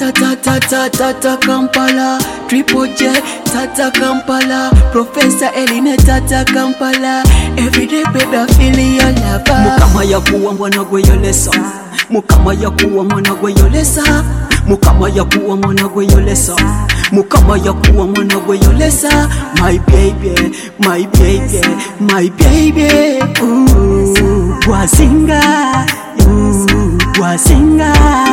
Tata Kampala, Triple J, Tata Kampala, Professor Eline, Tata Kampala. Everyday baby I feel your love. Mukama ya kuwa mwana gwe yolesa, Mukama ya kuwa mwana gwe yolesa, Mukama ya kuwa mwana gwe yolesa, Mukama ya kuwa mwana gwe yolesa. My baby, my baby, my baby. Ooh, wasinga, wasinga.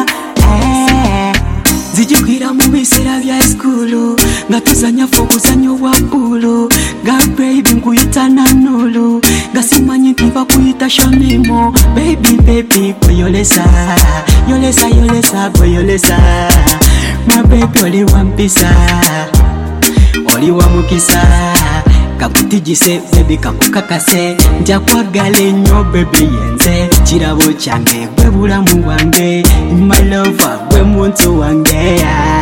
Zijugira mu bisera bya school nga tuzanya fokuzanyo wa pool ga baby nkuyita nanulu nga simanyi ntiba kuyita shamimo baby baby koyolesa yolesa yolesa koyolesa my baby oli wampisa oli wamukisa kakutijise baby kakukakase nja kwagala nnyo baby yenze kirabo kyange gwe bulamu bwange my lover gwe muntu wange yeah.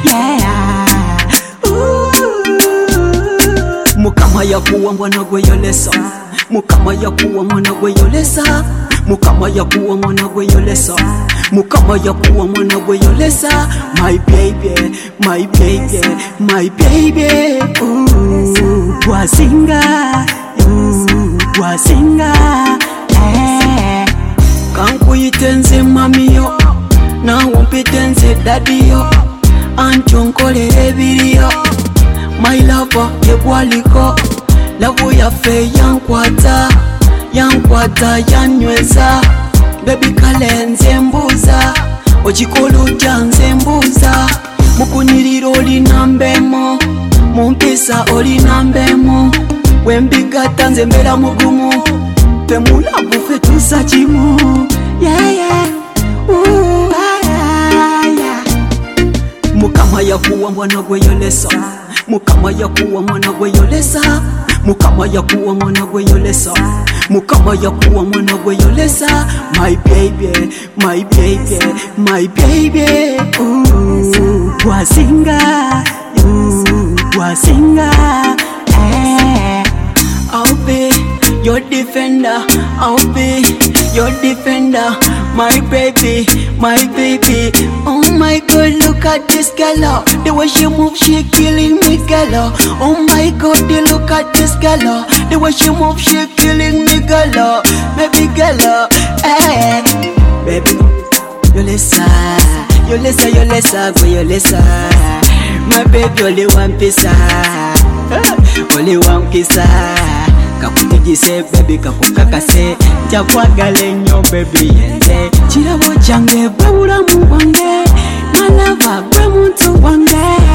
Mukama ya kuwa mwana gwe yolesa, Mukama ya kuwa mwana gwe yolesa, Mukama ya kuwa mwana gwe yolesa, Mukama ya kuwa mwana gwe yolesa. My baby, my baby, my baby. Ooh, wasinga, wasinga. Kankuyitenze mamiyo, na wumpitenze dadiyo, anchonkolere ebiriyo. My lover yegwaliko, lavu yafe yankwata, yankwata yanyweza. Baby kalenze mbuza, ochikolo janze mbuza. Mukuniriro olinambemo, mumpisa olinambemo. Wembigata nze mbera mugumu, temulavu fe tusa chimu. Yeah, yeah. Ooh, yeah. Mukama ya kuwa mwana gwe yolesa, Mukama ya kuwa mwana gwe yolesa, Mukama ya kuwa mwana gwe yolesa, Mukama ya kuwa mwana gwe yolesa. My baby, my baby, my baby. Ooh, wasinga, wasinga. I'll be your defender, I'll be your defender. My baby, my baby. Oh my God, look at this girl. The way she moves, she killing me, girl. Oh my God, look at this girl. The way she moves, she killing me, girl. Baby girl, hey. Baby, yolesa, yolesa, yolesa, go yolesa. My baby, only one piece, only one kiss. Kakutijise baby kakukakase nja kwagala nnyo baby yenze kirabo kyange gwe bulamu bwange malava gwe muntu wange.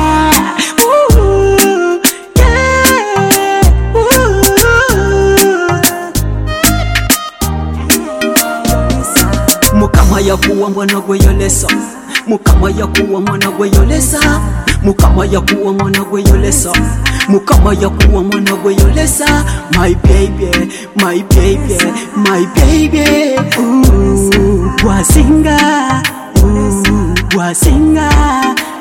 Mukama ya kuwa mwana gwe yolesa, Mukama ya kuwa mwana gwe yolesa, Mukama ya kuwa mwana gwe yolesa, Mukama ya kuwa mwana gwe yolesa. My baby, my baby, my baby. Ooh, wasinga, wasinga.